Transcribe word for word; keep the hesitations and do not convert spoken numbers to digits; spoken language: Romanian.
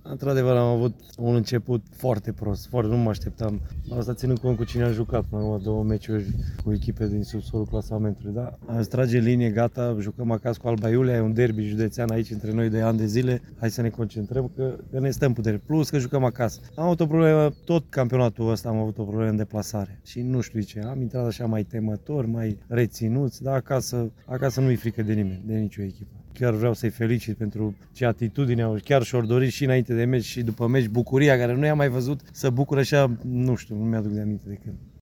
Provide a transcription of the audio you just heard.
Într-adevăr am avut un început foarte prost, foarte, nu mă așteptam. Asta ținând cont cu cine am jucat, până la două meciuri cu echipe din subsolul clasamentului. Da? Am trage linie, gata, jucăm acasă cu Alba Iulia, e un derby județean aici între noi de ani de zile. Hai să ne concentrăm că, că ne stăm putere. Plus că jucăm acasă. Am avut o problemă, tot campionatul ăsta am avut o problemă în deplasare. Și nu știu ce, am intrat așa mai temător, mai reținuți, dar acasă, acasă nu-i frică de nimeni, de nicio echipă. Chiar vreau să-i felicit pentru ce atitudine au, chiar și-or dorit și înainte de meci și după meci bucuria care nu i-am mai văzut să bucură așa, nu știu, nu mi-aduc de aminte de când.